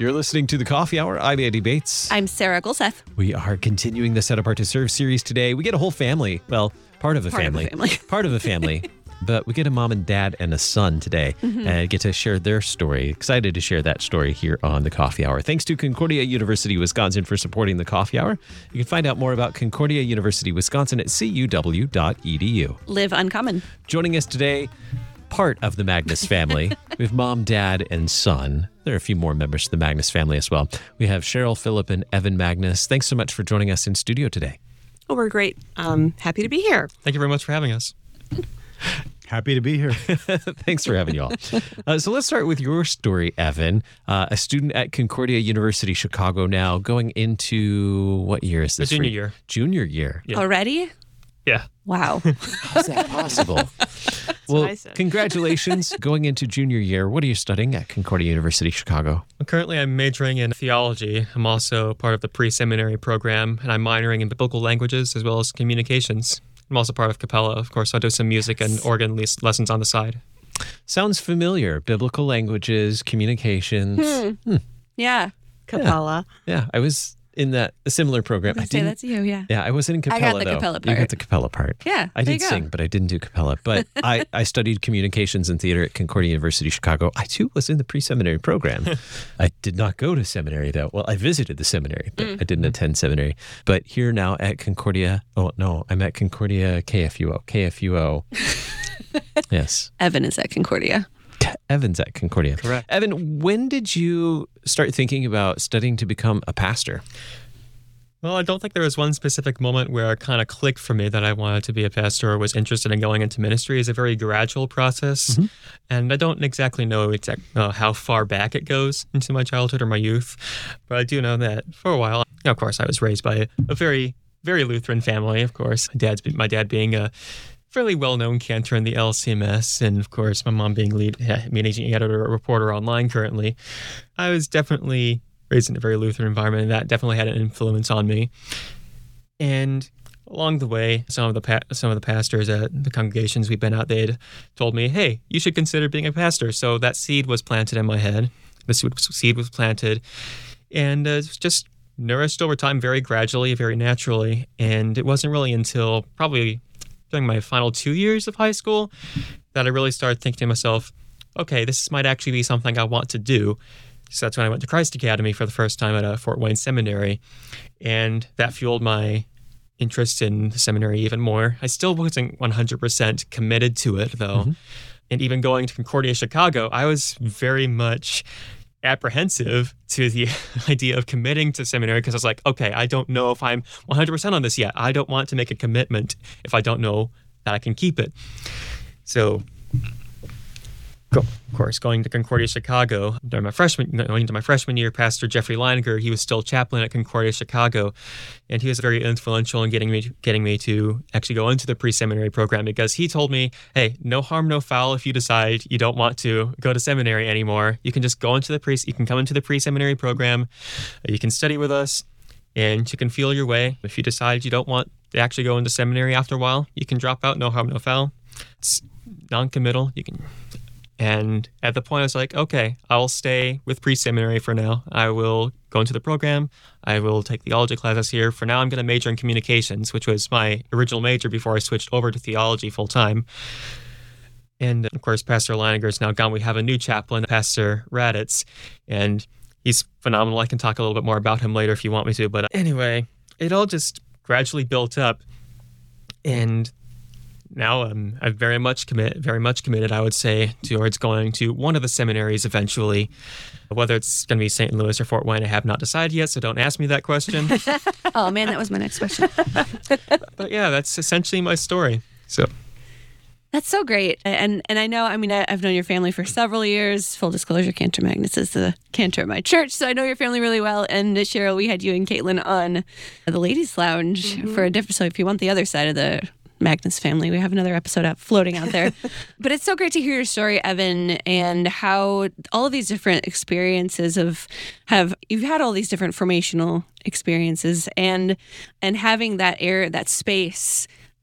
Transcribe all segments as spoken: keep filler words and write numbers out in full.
You're listening to The Coffee Hour. I'm Andy Bates. I'm Sarah Gulseth. We are continuing the Set Apart to Serve series today. We get a whole family. Well, part of a Part family. of a family. part of a family. But we get a mom and dad and a son today mm-hmm. and get to share their story. Excited to share that story here on The Coffee Hour. Thanks to Concordia University, Wisconsin for supporting The Coffee Hour. You can find out more about Concordia University, Wisconsin at c u w dot e d u. Live uncommon. Joining us today, part of the Magnus family. We have mom, dad, and son. There are a few more members of the Magnus family as well. We have Cheryl, Phillip, and Evan Magnus. Thanks so much for joining us in studio today. Oh, we're great. Um, happy to be here. Thank you very much for having us. Happy to be here. Thanks for having you all. Uh, so let's start with your story, Evan. Uh, a student at Concordia University, Chicago now, going into, what year is this? The junior year. Junior year. Yeah. Already? Yeah. Wow. How's that possible? Well, congratulations going into junior year. What are you studying at Concordia University, Chicago? Well, currently, I'm majoring in theology. I'm also part of the pre-seminary program, and I'm minoring in biblical languages as well as communications. I'm also part of Capella. Of course, I do some music and organ les- lessons on the side. Sounds familiar. Biblical languages, communications. Hmm. Hmm. Yeah. Capella. Yeah. yeah, I was in that a similar program. I, I say that's you, yeah. Yeah, I wasn't in Capella, I got the though. Capella part. You got the Capella part. Yeah, I did sing, but I didn't do Capella. But I, I studied communications and theater at Concordia University, Chicago. I, too, was in the pre-seminary program. I did not go to seminary, though. Well, I visited the seminary, but mm. I didn't attend seminary. But here now at Concordia, oh, no, I'm at Concordia K F U O. K F U O. Yes. Evan is at Concordia. Evan's at Concordia. Correct. Evan, when did you start thinking about studying to become a pastor? Well, I don't think there was one specific moment where it kind of clicked for me that I wanted to be a pastor or was interested in going into ministry. It's a very gradual process, mm-hmm. and I don't exactly know exact, uh, how far back it goes into my childhood or my youth, but I do know that for a while, you know, of course, I was raised by a very, very Lutheran family, of course. My, dad's, my dad being a fairly well-known cantor in the L C M S, and of course, my mom being lead managing editor, reporter online currently. I was definitely raised in a very Lutheran environment, and that definitely had an influence on me. And along the way, some of the pa- some of the pastors at the congregations we've been at, they'd told me, hey, you should consider being a pastor. So that seed was planted in my head. The seed was planted, and uh, it was just nourished over time very gradually, very naturally. And it wasn't really until probably during my final two years of high school that I really started thinking to myself, okay, this might actually be something I want to do. So that's when I went to Christ Academy for the first time at a Fort Wayne seminary. And that fueled my interest in the seminary even more. I still wasn't one hundred percent committed to it, though. Mm-hmm. And even going to Concordia, Chicago, I was very much apprehensive to the idea of committing to seminary because I was like, okay, I don't know if I'm one hundred percent on this yet. I don't want to make a commitment if I don't know that I can keep it. So, of course, going to Concordia, Chicago, during my freshman, going into my freshman year, Pastor Jeffrey Leininger, he was still chaplain at Concordia, Chicago, and he was very influential in getting me, getting me to actually go into the pre-seminary program because he told me, hey, no harm, no foul if you decide you don't want to go to seminary anymore. You can just go into the pre, you can come into the pre-seminary program, you can study with us, and you can feel your way. If you decide you don't want to actually go into seminary after a while, you can drop out, no harm, no foul. It's non-committal. You can... And at the point, I was like, okay, I'll stay with pre-seminary for now. I will go into the program. I will take theology classes here. For now, I'm going to major in communications, which was my original major before I switched over to theology full-time. And, of course, Pastor Leininger is now gone. We have a new chaplain, Pastor Raditz, and he's phenomenal. I can talk a little bit more about him later if you want me to. But anyway, it all just gradually built up. And now um, I'm very much commit, very much committed, I would say, towards going to one of the seminaries eventually. Whether it's going to be Saint Louis or Fort Wayne, I have not decided yet, so don't ask me that question. Oh, man, that was my next question. But yeah, that's essentially my story. So that's so great. And and I know, I mean, I, I've known your family for several years. Full disclosure, Cantor Magnus is the cantor of my church, so I know your family really well. And uh, Cheryl, we had you and Caitlin on the Ladies' Lounge mm-hmm. for a different, so if you want the other side of the Magnus family, we have another episode out floating out there. But it's so great to hear your story, Evan, and how all of these different experiences of have you've had all these different formational experiences, and and having that air, that space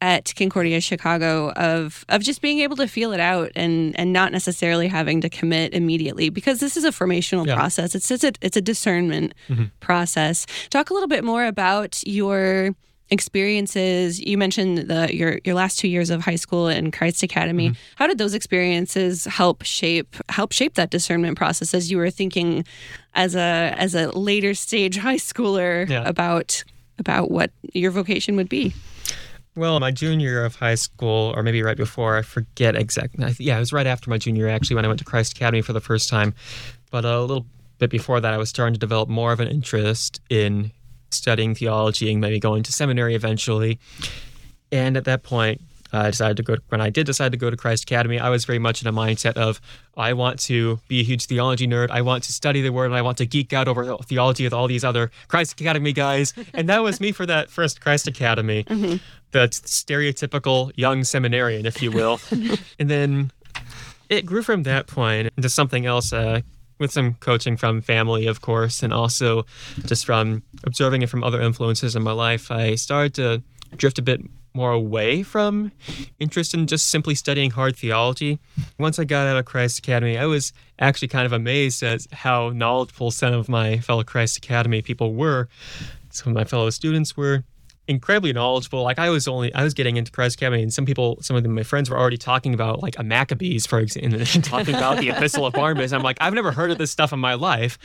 at Concordia Chicago of of just being able to feel it out and and not necessarily having to commit immediately, because this is a formational Yeah. process. It's just a, it's a discernment Mhm. process. Talk a little bit more about your experiences. You mentioned the your your last two years of high school in Christ Academy. Mhm. How did those experiences help shape help shape that discernment process as you were thinking as a as a later stage high schooler Yeah. about about what your vocation would be? Well, my junior year of high school, or maybe right before, I forget exactly. I th- Yeah, it was right after my junior year, actually, when I went to Christ Academy for the first time. But a little bit before that, I was starting to develop more of an interest in studying theology and maybe going to seminary eventually. And at that point, I decided to go. When I did decide to go to Christ Academy, I was very much in a mindset of, I want to be a huge theology nerd. I want to study the Word, and I want to geek out over theology with all these other Christ Academy guys. And that was me for that first Christ Academy, Mm-hmm. the stereotypical young seminarian, if you will. And then it grew from that point into something else. Uh, with some coaching from family, of course, and also just from observing it from other influences in my life, I started to drift a bit more away from interest in just simply studying hard theology. Once I got out of Christ Academy, I was actually kind of amazed at how knowledgeable some of my fellow Christ Academy people were. Some of my fellow students were incredibly knowledgeable. Like I was only, I was getting into Christ Academy, and some people, some of them, my friends were already talking about like a Maccabees, for example, and talking about the Epistle of Barnabas. I'm like, I've never heard of this stuff in my life.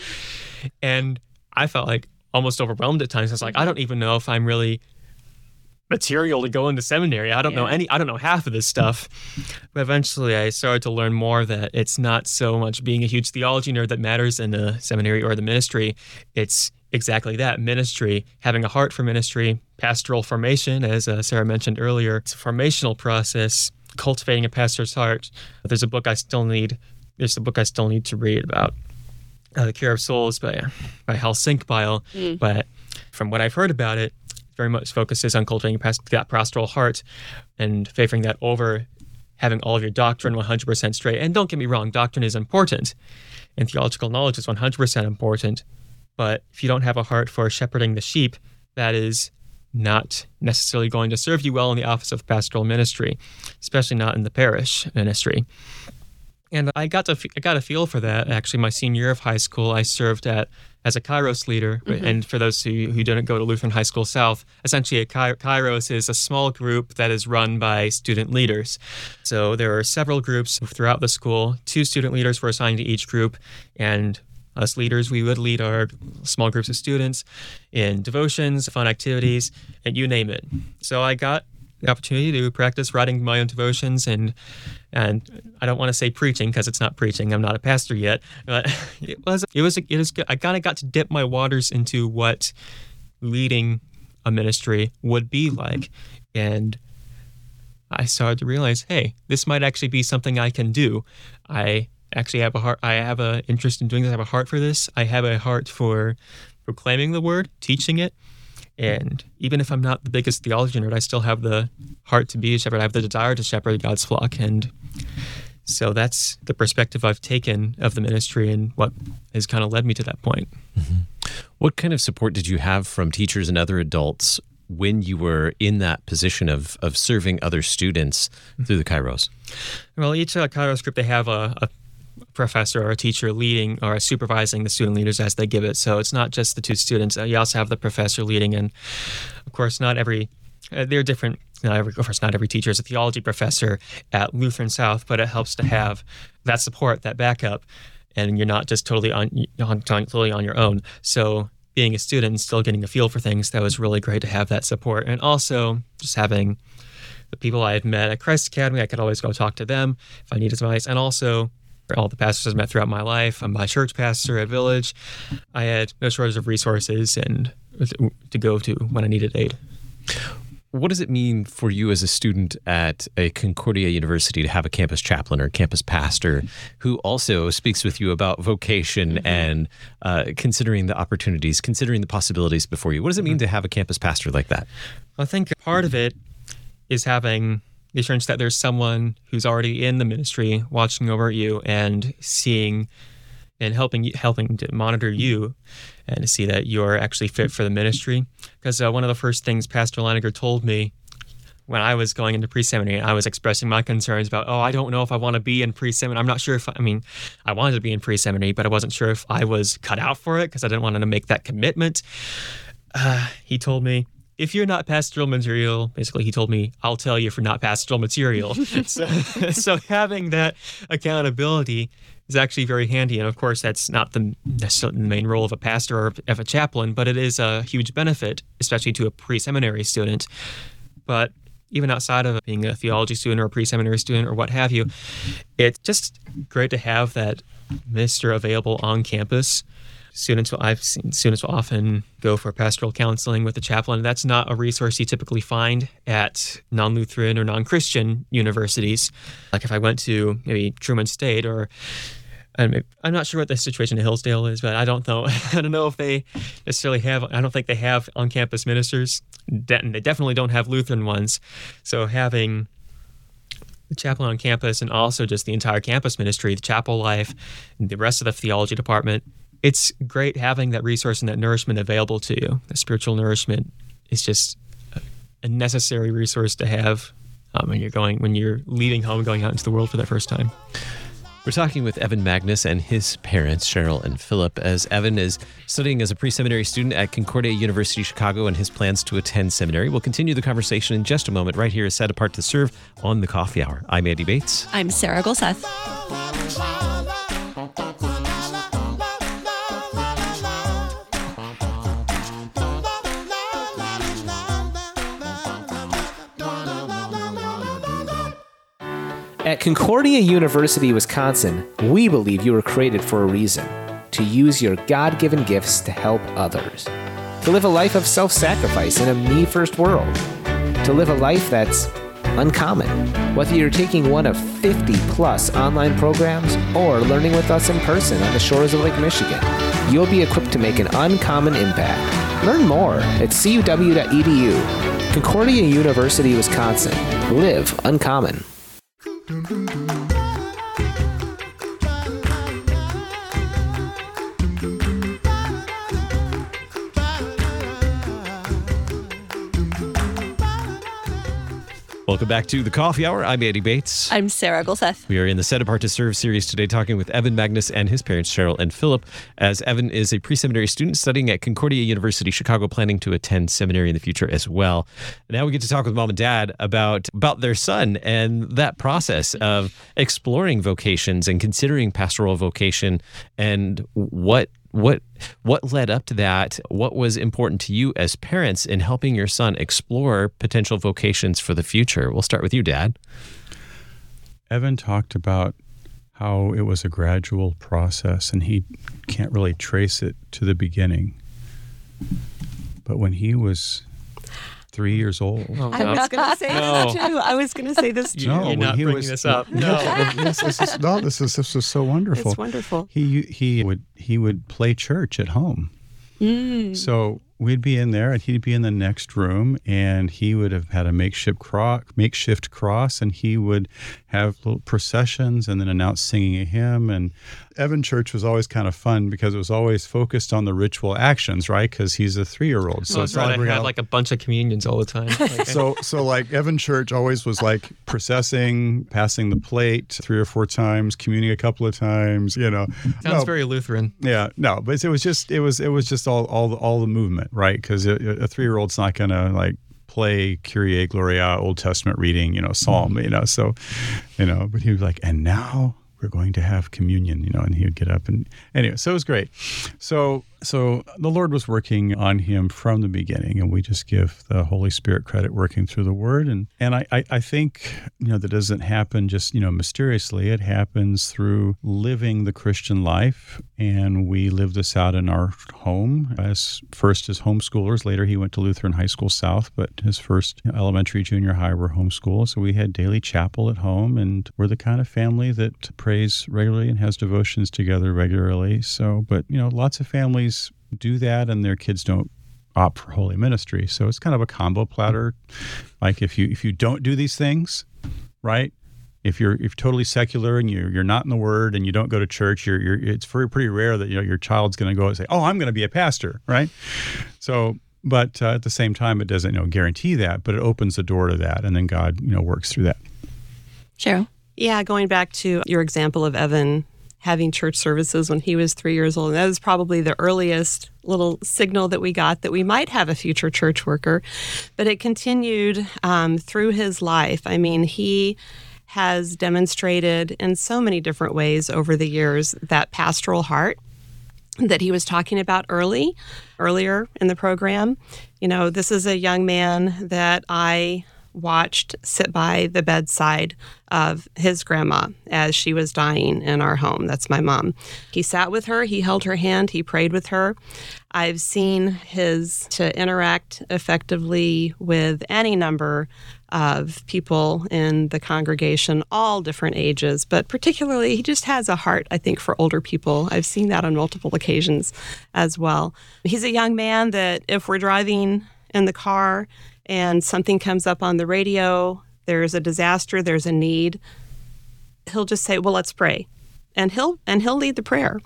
And I felt like almost overwhelmed at times. I was like, I don't even know if I'm really material to go into seminary. I don't know Yeah. any, I don't know half of this stuff. But eventually I started to learn more that it's not so much being a huge theology nerd that matters in the seminary or the ministry. It's exactly that, ministry, having a heart for ministry, pastoral formation, as uh, Sarah mentioned earlier. It's a formational process, cultivating a pastor's heart. There's a book I still need, there's a book I still need to read about uh, The Cure of Souls by, by Hal Sinkbile. Mm. But from what I've heard about it, very much focuses on cultivating past- that pastoral heart and favoring that over having all of your doctrine one hundred percent straight. And don't get me wrong, doctrine is important, and theological knowledge is one hundred percent important. But if you don't have a heart for shepherding the sheep, that is not necessarily going to serve you well in the office of pastoral ministry, especially not in the parish ministry. And I got to I got a feel for that. Actually, my senior year of high school, I served at as a Kairos leader. Mm-hmm. And for those who, who didn't go to Lutheran High School South, essentially a Kai- Kairos is a small group that is run by student leaders. So there are several groups throughout the school. Two student leaders were assigned to each group, and us leaders, we would lead our small groups of students in devotions, fun activities, and you name it. So I got the opportunity to practice writing my own devotions, and and I don't want to say preaching because it's not preaching. I'm not a pastor yet, but it was it was it was good. I kind of got to dip my waters into what leading a ministry would be like, and I started to realize, hey, this might actually be something I can do. I actually have a heart. I have an interest in doing this. I have a heart for this. I have a heart for proclaiming the word, teaching it. And even if I'm not the biggest theology nerd, I still have the heart to be a shepherd. I have the desire to shepherd God's flock. And so that's the perspective I've taken of the ministry and what has kind of led me to that point. Mm-hmm. What kind of support did you have from teachers and other adults when you were in that position of of serving other students through the Kairos? Well, each uh, Kairos group, they have a, a professor or a teacher leading or supervising the student leaders as they give it. So it's not just the two students. Uh, you also have the professor leading. And of course, not every, uh, they're different. Not every, of course, not every teacher is a theology professor at Lutheran South, but it helps to have that support, that backup. And you're not just totally on, on totally on your own. So being a student and still getting a feel for things, that was really great to have that support. And also just having the people I had met at Christ Academy, I could always go talk to them if I needed advice. And also all the pastors I've met throughout my life. I'm my church pastor at Village. I had no shortage of resources and to go to when I needed aid. What does it mean for you as a student at a Concordia University to have a campus chaplain or campus pastor who also speaks with you about vocation mm-hmm. and uh, considering the opportunities, considering the possibilities before you? What does it mean mm-hmm. to have a campus pastor like that? I think part of it is having the assurance that there's someone who's already in the ministry watching over you and seeing and helping you, helping to monitor you and to see that you're actually fit for the ministry. Because uh, one of the first things Pastor Leininger told me when I was going into pre-seminary, I was expressing my concerns about, oh, I don't know if I want to be in pre-seminary. I'm not sure if, I mean, I wanted to be in pre-seminary, but I wasn't sure if I was cut out for it because I didn't want to make that commitment. Uh, he told me, if you're not pastoral material, basically he told me, I'll tell you if you're not pastoral material. so, so having that accountability is actually very handy. And of course, that's not the necessarily the main role of a pastor or of a chaplain, but it is a huge benefit, especially to a pre-seminary student. But even outside of being a theology student or a pre-seminary student or what have you, it's just great to have that minister available on campus. Students, I've seen students will often go for pastoral counseling with a chaplain. That's not a resource you typically find at non-Lutheran or non-Christian universities. Like if I went to maybe Truman State or I'm not sure what the situation at Hillsdale is, but I don't know. I don't know if they necessarily have. I don't think they have on-campus ministers. They definitely don't have Lutheran ones. So having the chaplain on campus and also just the entire campus ministry, the chapel life, the rest of the theology department, it's great having that resource and that nourishment available to you. The spiritual nourishment is just a necessary resource to have um, when you're going when you're leaving home, going out into the world for that first time. We're talking with Evan Magnus and his parents, Cheryl and Philip, as Evan is studying as a pre-seminary student at Concordia University, Chicago, and his plans to attend seminary. We'll continue the conversation in just a moment. Right here is Set Apart to Serve on the Coffee Hour. I'm Andy Bates. I'm Sarah Golseth. At Concordia University, Wisconsin, we believe you were created for a reason, to use your God-given gifts to help others, to live a life of self-sacrifice in a me-first world, to live a life that's uncommon. Whether you're taking one of fifty plus online programs or learning with us in person on the shores of Lake Michigan, you'll be equipped to make an uncommon impact. Learn more at c u w dot e d u. Concordia University, Wisconsin. Live uncommon. Welcome back to the Coffee Hour. I'm Andy Bates. I'm Sarah Golseth. We are in the Set Apart to Serve series today talking with Evan Magnus and his parents, Cheryl and Philip, as Evan is a pre-seminary student studying at Concordia University, Chicago, planning to attend seminary in the future as well. Now we get to talk with mom and dad about, about their son and that process of exploring vocations and considering pastoral vocation and what What what led up to that? What was important to you as parents in helping your son explore potential vocations for the future? We'll start with you, Dad. Evan talked about how it was a gradual process and he can't really trace it to the beginning. But when he was three years old. Oh, I was going to say No. this too. I was going to say this too. You- No, You're when not he bringing was- this up. No, No. this, this is, no, this is this is so wonderful. It's wonderful. He he would he would play church at home. Mm. So we'd be in there, and he'd be in the next room, and he would have had a makeshift cross, makeshift cross, and he would have little processions, and then announce singing a hymn. And Evan Church was always kind of fun because it was always focused on the ritual actions, right? Because he's a three-year-old, so So it's it's right. all I had like a bunch of communions all the time. Like, so so like Evan Church always was like processing, passing the plate three or four times, communing a couple of times, you know. sounds No, very Lutheran. yeah, no, but it was just it was it was just all all the, all the movement, right? Because a, a three year old's not gonna like play Kyrie Gloria, Old Testament reading, you know, Psalm, you know. So, you know, but he was like, and now we're going to have communion, you know, and he would get up and anyway, so it was great. So so the Lord was working on him from the beginning, and we just give the Holy Spirit credit working through the Word. And and I, I, I think, you know, that doesn't happen just, you know, mysteriously. It happens through living the Christian life. And we live this out in our home, as first as homeschoolers. Later he went to Lutheran High School South, but his first elementary, junior high were homeschooled. So we had daily chapel at home, and we're the kind of family that prays regularly and has devotions together regularly. So, but, you know, lots of families do that and their kids don't opt for holy ministry. So it's kind of a combo platter. Like if you if you don't do these things, right? If you're if you're totally secular and you're you're not in the Word and you don't go to church, you're you're it's very pretty rare that you know your child's going to go and say, "Oh, I'm going to be a pastor," right? So But uh, at the same time, it doesn't, you know, guarantee that, but it opens the door to that, and then God, you know, works through that. Cheryl? Yeah, going back to your example of Evan having church services when he was three years old, that was probably the earliest little signal that we got that we might have a future church worker. But it continued um, through his life. I mean, he has demonstrated in so many different ways over the years that pastoral heart that he was talking about early, earlier in the program. You know, this is a young man that I watched sit by the bedside of his grandma as she was dying in our home. That's my mom. He sat with her, he held her hand, he prayed with her. I've seen his to interact effectively with any number of people in the congregation, all different ages, but particularly he just has a heart, I think, for older people. I've seen that on multiple occasions as well. He's a young man that if we're driving in the car and something comes up on the radio, there's a disaster, there's a need, he'll just say, well, let's pray. And he'll and he'll lead the prayer.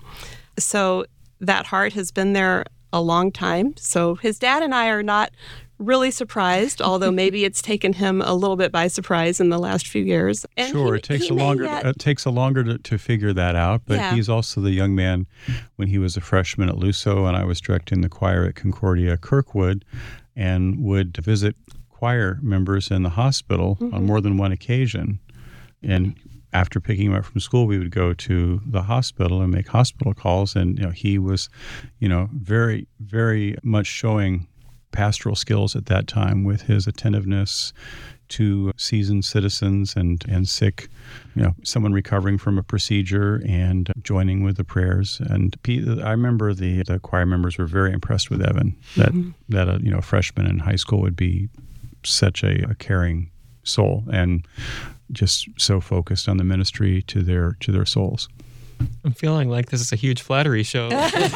So that heart has been there a long time. So his dad and I are not really surprised, although maybe it's taken him a little bit by surprise in the last few years. And sure, he, it takes he a longer yet, it takes a longer to, to figure that out. But Yeah. he's also the young man when he was a freshman at Luso, and I was directing the choir at Concordia Kirkwood, and would visit choir members in the hospital Mm-hmm. on more than one occasion. And after picking him up from school, we would go to the hospital and make hospital calls. And you know, he was, you know, very, very much showing pastoral skills at that time with his attentiveness to seasoned citizens and, and sick, you know, someone recovering from a procedure and joining with the prayers. And I remember the, the choir members were very impressed with Evan, that, mm-hmm. that a, you know, freshman in high school would be such a, a caring soul and just so focused on the ministry to their to their souls. I'm feeling like this is a huge flattery show.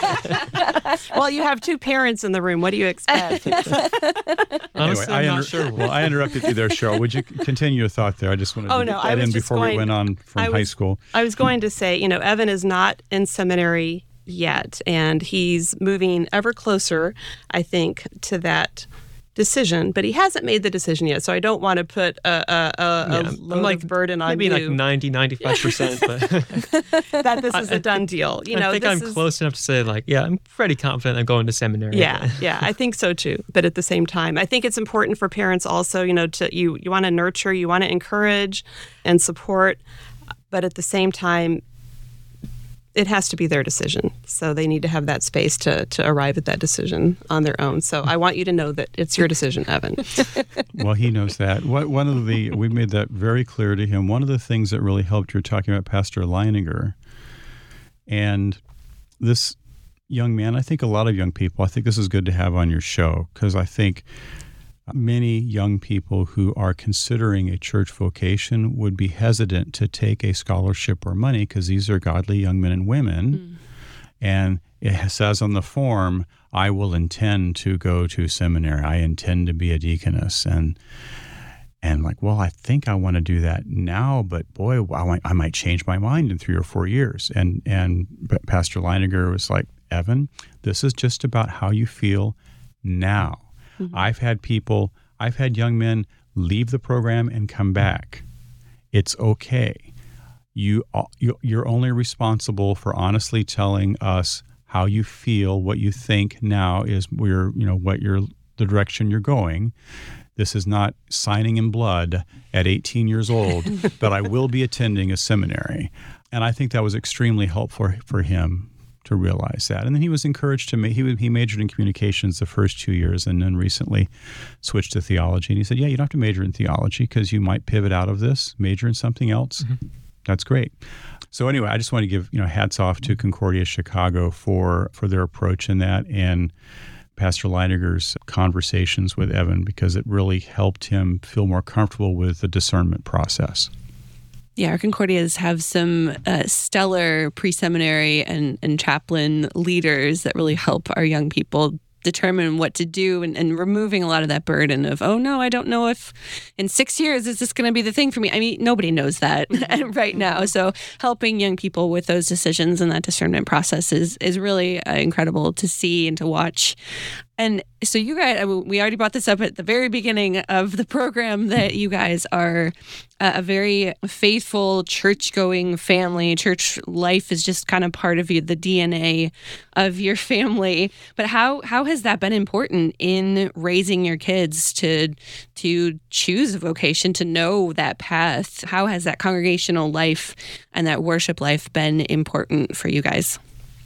Well, you have two parents in the room. What do you expect? Honestly, anyway, I I'm not inter- sure. Well, I interrupted you there, Cheryl. Would you continue your thought there? I just wanted Oh, to no, get I that was in just before going- we went on from I high was- school. I was going to say, you know, Evan is not in seminary yet, and he's moving ever closer, I think, to that decision, but he hasn't made the decision yet. So I don't want to put a, a, a, Yeah, a I'm load like of burden on maybe you like ninety, ninety-five percent, but that this is I- a done deal. You know, I think this I'm is, close enough to say, like, yeah, I'm pretty confident I'm going to seminary. Yeah, yeah, I think so too. But at the same time, I think it's important for parents also, you know, to you you want to nurture, you want to encourage and support, but at the same time, it has to be their decision. So they need to have that space to to arrive at that decision on their own. So I want you to know that it's your decision, Evan. Well, he knows that. What, one of the we made that very clear to him. One of the things that really helped, you're talking about Pastor Leininger, and this young man, I think a lot of young people, I think this is good to have on your show, because I think many young people who are considering a church vocation would be hesitant to take a scholarship or money because these are godly young men and women. Mm. And it says on the form, I will intend to go to seminary. I intend to be a deaconess. And and like, well, I think I want to do that now, but boy, I might, I might change my mind in three or four years. And, and Pastor Leininger was like, Evan, this is just about how you feel now. Mm-hmm. I've had people, I've had young men leave the program and come back. It's okay. You, you're only responsible for honestly telling us how you feel, what you think now is where, you know, what you're, the direction you're going. This is not signing in blood at eighteen years old that I will be attending a seminary. And I think that was extremely helpful for him to realize that. And then he was encouraged to make, he, he majored in communications the first two years and then recently switched to theology. And he said, yeah, you don't have to major in theology because you might pivot out of this, major in something else. Mm-hmm. That's great. So anyway, I just want to give, you know, hats off to Concordia Chicago for, for their approach in that and Pastor Leininger's conversations with Evan, because it really helped him feel more comfortable with the discernment process. Yeah, our Concordias have some uh, stellar pre-seminary and, and chaplain leaders that really help our young people determine what to do and, and removing a lot of that burden of, oh, no, I don't know if in six years is this going to be the thing for me. I mean, nobody knows that right now. So helping young people with those decisions and that discernment process is, is really uh, incredible to see and to watch. And so you guys, I mean, we already brought this up at the very beginning of the program that you guys are a very faithful church-going family. Church life is just kind of part of you, the D N A of your family. But how how has that been important in raising your kids to to choose a vocation, to know that path? How has that congregational life and that worship life been important for you guys?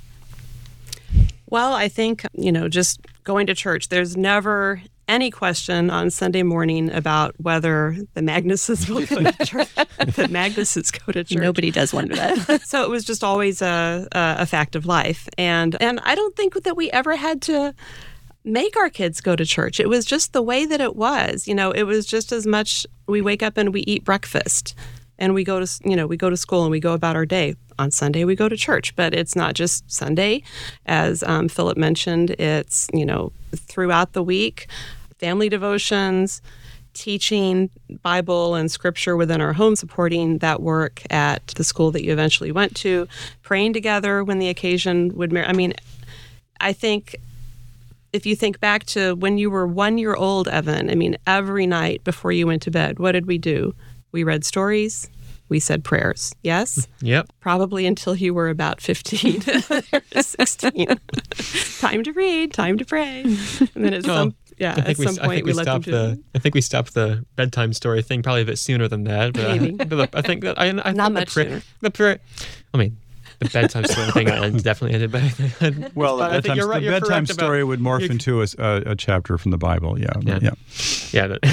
Well, I think, you know, just going to church, there's never any question on Sunday morning about whether the Magnuses will go to church. The Magnuses go to church. Nobody does wonder that. So it was just always a, a fact of life. And, and I don't think that we ever had to make our kids go to church. It was just the way that it was. You know, it was just as much we wake up and we eat breakfast. And we go to, you know, we go to school and we go about our day. On Sunday, we go to church, but it's not just Sunday. As um, Philip mentioned, it's, you know, throughout the week, family devotions, teaching Bible and scripture within our home, supporting that work at the school that you eventually went to, praying together when the occasion would merit. I mean, I think if you think back to when you were one year old, Evan, I mean, every night before you went to bed, what did we do? We read stories. We said prayers. Yes? Yep. Probably until you were about fifteen or sixteen. Time to read, time to pray. And then at Well, some, yeah, I think at we, some I point think we, we let them stopped do the. it. I think we stopped the bedtime story thing probably a bit sooner than that. But, Maybe. uh, but I think that I, I Not think much the, sooner. pra- the prayer. I mean, the bedtime story thing ended, definitely ended. But Well, the but I think bedtime, you're right, the you're bedtime correct about- story would morph you're- into a, a, a chapter from the Bible. Yeah, Yeah. yeah. Yeah. The,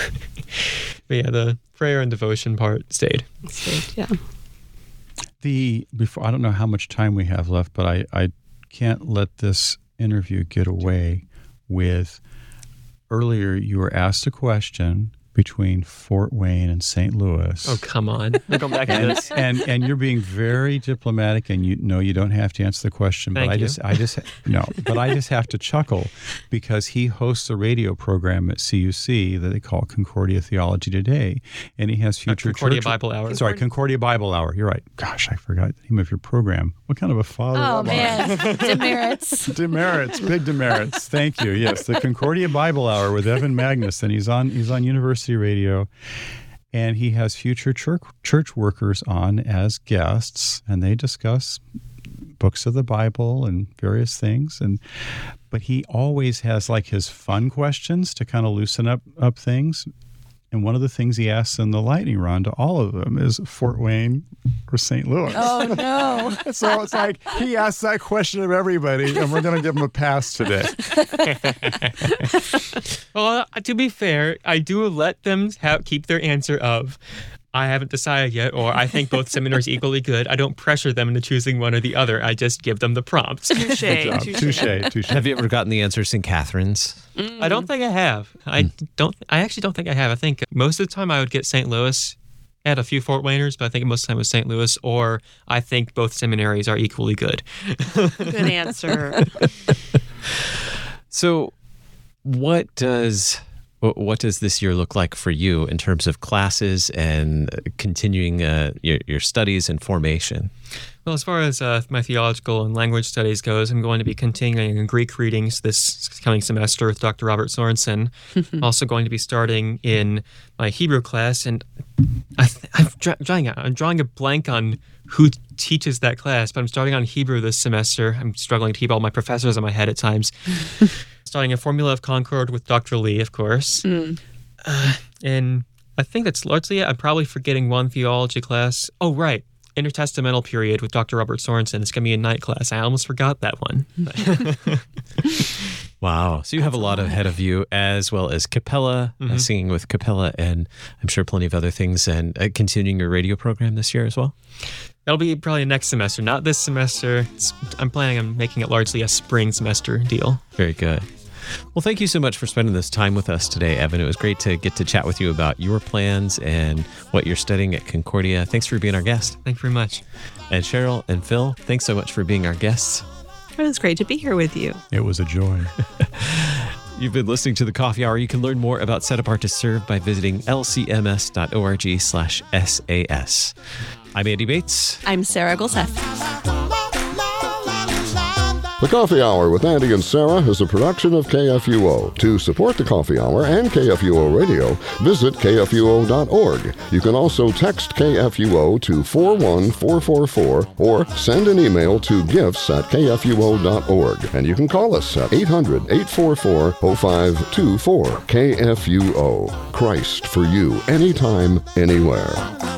but yeah, the prayer and devotion part stayed. Yeah. The before I don't know how much time we have left, but I, I can't let this interview get away with earlier you were asked a question between Fort Wayne and Saint Louis. Oh, come on. We're going back to And, this. and and you're being very diplomatic, and you know you don't have to answer the question. Thank but I you. just I just no, but I just have to chuckle because he hosts a radio program at C U C that they call Concordia Theology Today, and he has future Concordia church- Bible Hour. Sorry, Concordia Bible Hour. You're right. Gosh, I forgot the name of your program. What kind of a father? Oh, am I? man. Demerits. Demerits, big demerits. Thank you. Yes, the Concordia Bible Hour with Evan Magnus, and he's on he's on University Radio, and he has future church church workers on as guests, and they discuss books of the Bible and various things. And but he always has like his fun questions to kind of loosen up up things. And one of the things he asks in the lightning round to all of them is Fort Wayne or Saint Louis. Oh, no. So it's like he asks that question of everybody, and we're going to give him a pass today. Well, uh, to be fair, I do let them have, keep their answer of, I haven't decided yet, or I think both seminaries equally good. I don't pressure them into choosing one or the other. I just give them the prompts. Touche. Touche, touche. Have you ever gotten the answer Saint Catherine's? I don't think I have. I don't. I actually don't think I have. I think most of the time I would get Saint Louis. I had a few Fort Wayners, but I think most of the time it was Saint Louis, or I think both seminaries are equally good. Good answer. So, what does wh- what does this year look like for you in terms of classes and continuing uh, your your studies and formation? Well, as far as uh, my theological and language studies goes, I'm going to be continuing in Greek readings this coming semester with Doctor Robert Sorensen. I'm also going to be starting in my Hebrew class, and I th- I'm, dra- drawing a, I'm drawing a blank on who teaches that class, but I'm starting on Hebrew this semester. I'm struggling to keep all my professors in my head at times. Starting a Formula of Concord with Doctor Lee, of course. Mm. Uh, and I think that's largely it. I'm probably forgetting one theology class. Oh, right. Intertestamental period with Doctor Robert Sorensen. It's going to be a night class. I almost forgot that one. Wow. So you have a lot ahead of you, as well as Capella, uh, singing with Capella, and I'm sure plenty of other things, and uh, continuing your radio program this year as well. That'll be probably next semester, not this semester. It's, I'm planning on making it largely a spring semester deal. Very good. Well, thank you so much for spending this time with us today, Evan. It was great to get to chat with you about your plans and what you're studying at Concordia. Thanks for being our guest. Thank you very much. And Cheryl and Phil, thanks so much for being our guests. It was great to be here with you. It was a joy. You've been listening to The Coffee Hour. You can learn more about Set Apart to Serve by visiting lcms.org slash SAS. I'm Andy Bates. I'm Sarah Golseth. The Coffee Hour with Andy and Sarah is a production of K F U O. To support the Coffee Hour and K F U O Radio, visit K F U O dot org. You can also text K F U O to four one four four four or send an email to gifts at K F U O dot org. And you can call us at eight hundred, eight four four, oh five two four. K F U O. Christ for you, anytime, anywhere.